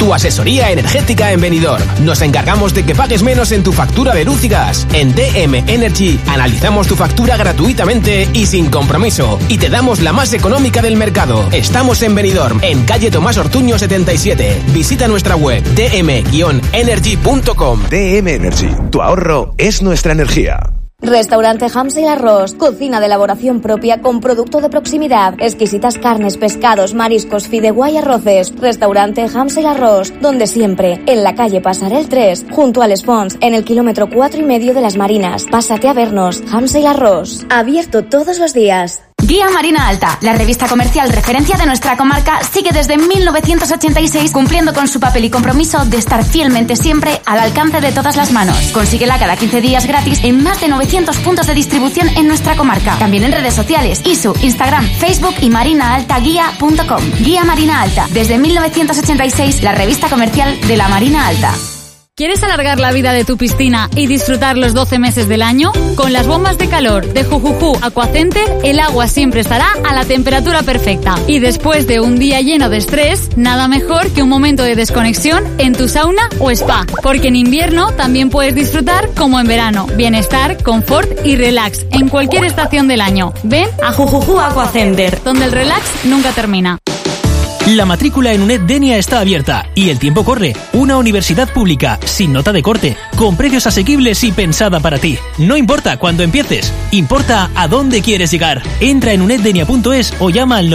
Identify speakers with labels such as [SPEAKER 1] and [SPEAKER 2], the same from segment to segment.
[SPEAKER 1] tu asesoría energética en Benidorm. Nos encargamos de que pagues menos en tu factura de luz y gas. En DM Energy analizamos tu factura gratuitamente y sin compromiso. Y te damos la más económica del mercado. Estamos en Benidorm, en calle Tomás Ortuño 77. Visita nuestra web dm-energy.com.
[SPEAKER 2] DM Energy, tu ahorro es nuestra energía.
[SPEAKER 3] Restaurante Hansel Arroz, cocina de elaboración propia con producto de proximidad, exquisitas carnes, pescados, mariscos, fideuá y arroces. Restaurante Hansel Arroz, donde siempre, en la calle Pasarel 3, junto al Espons, en el kilómetro 4,5 de Las Marinas. Pásate a vernos. Hansel Arroz, abierto todos los días.
[SPEAKER 4] Guía Marina Alta, la revista comercial referencia de nuestra comarca, sigue desde 1986 cumpliendo con su papel y compromiso de estar fielmente siempre al alcance de todas las manos. Consíguela cada 15 días gratis en más de 900 puntos de distribución en nuestra comarca. También en redes sociales, ISU, Instagram, Facebook y marinaaltaguía.com. Guía Marina Alta, desde 1986, la revista comercial de la Marina Alta.
[SPEAKER 5] ¿Quieres alargar la vida de tu piscina y disfrutar los 12 meses del año? Con las bombas de calor de Jujuju Aquacenter, el agua siempre estará a la temperatura perfecta. Y después de un día lleno de estrés, nada mejor que un momento de desconexión en tu sauna o spa. Porque en invierno también puedes disfrutar como en verano. Bienestar, confort y relax en cualquier estación del año. Ven a Jujuju Aquacenter, donde el relax nunca termina.
[SPEAKER 6] La matrícula en UNED Denia está abierta y el tiempo corre. Una universidad pública, sin nota de corte, con precios asequibles y pensada para ti. No importa cuándo empieces, importa a dónde quieres llegar. Entra en uneddenia.es o llama al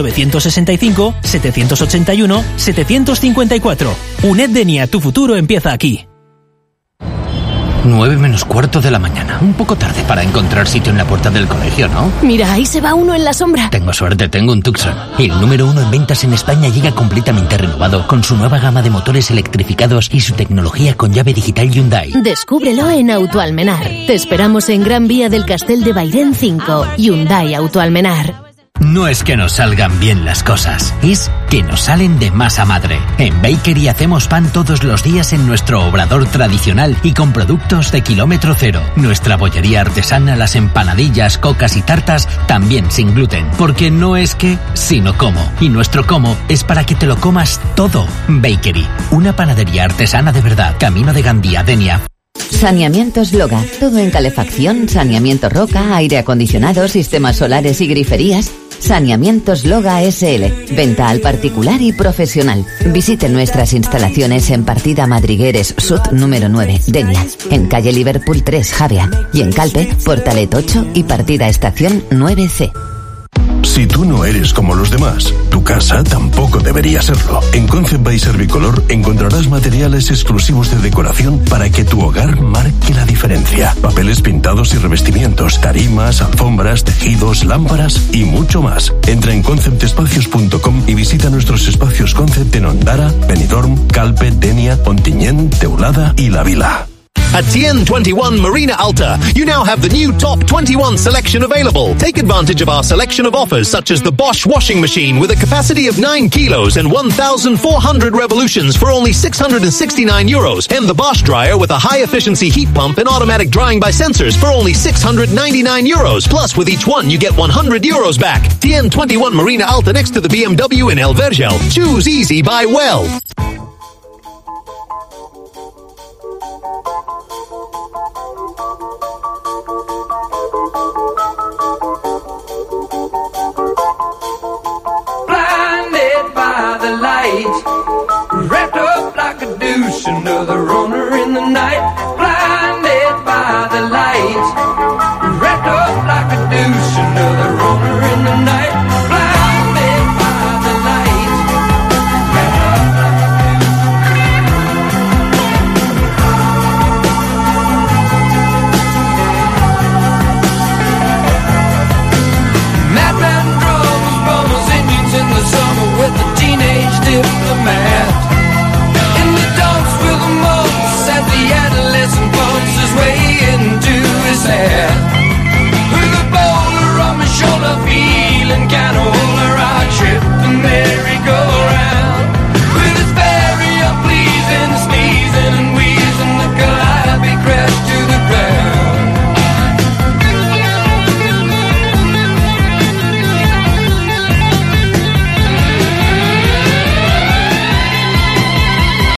[SPEAKER 6] 965-781-754. UNED Denia, tu futuro empieza aquí.
[SPEAKER 7] 9 menos cuarto de la mañana. Un poco tarde para encontrar sitio en la puerta del colegio, ¿no?
[SPEAKER 8] Mira, ahí se va uno en la sombra.
[SPEAKER 7] Tengo suerte, tengo un Tucson. El número 1 en ventas en España llega completamente renovado, con su nueva gama de motores electrificados y su tecnología con llave digital Hyundai.
[SPEAKER 8] Descúbrelo en Autoalmenar. Te esperamos en Gran Vía del Castel de Bairén 5. Hyundai Autoalmenar.
[SPEAKER 7] No es que nos salgan bien las cosas, es que nos salen de masa madre. En Bakery hacemos pan todos los días en nuestro obrador tradicional y con productos de kilómetro cero. Nuestra bollería artesana, las empanadillas, cocas y tartas, también sin gluten. Porque no es que, sino cómo. Y nuestro cómo es para que te lo comas todo. Bakery, una panadería artesana de verdad. Camino de Gandía, Denia.
[SPEAKER 9] Saneamientos Loga. Todo en calefacción, saneamiento roca, aire acondicionado, sistemas solares y griferías. Saneamientos Loga SL. Venta al particular y profesional. Visite nuestras instalaciones en Partida Madrigueres Sud número 9, Denia. En calle Liverpool 3, Javea. Y en Calpe, Portalet 8 y Partida Estación 9C.
[SPEAKER 10] Si tú no eres como los demás, tu casa tampoco debería serlo. En Concept by Servicolor encontrarás materiales exclusivos de decoración para que tu hogar marque la diferencia. Papeles pintados y revestimientos, tarimas, alfombras, tejidos, lámparas y mucho más. Entra en conceptespacios.com y visita nuestros espacios Concept en Ondara, Benidorm, Calpe, Denia, Ontinyent, Teulada y La Vila.
[SPEAKER 11] At TN21 Marina Alta, you now have the new Top 21 selection available. Take advantage of our selection of offers such as the Bosch washing machine with a capacity of 9 kilos and 1,400 revolutions for only €669, and the Bosch dryer with a high-efficiency heat pump and automatic drying by sensors for only €699. Plus, with each one, you get €100 back. TN21 Marina Alta next to the BMW in El Vergel. Choose easy, buy well.
[SPEAKER 12] Blinded by the light, wrapped up like a douche, another runner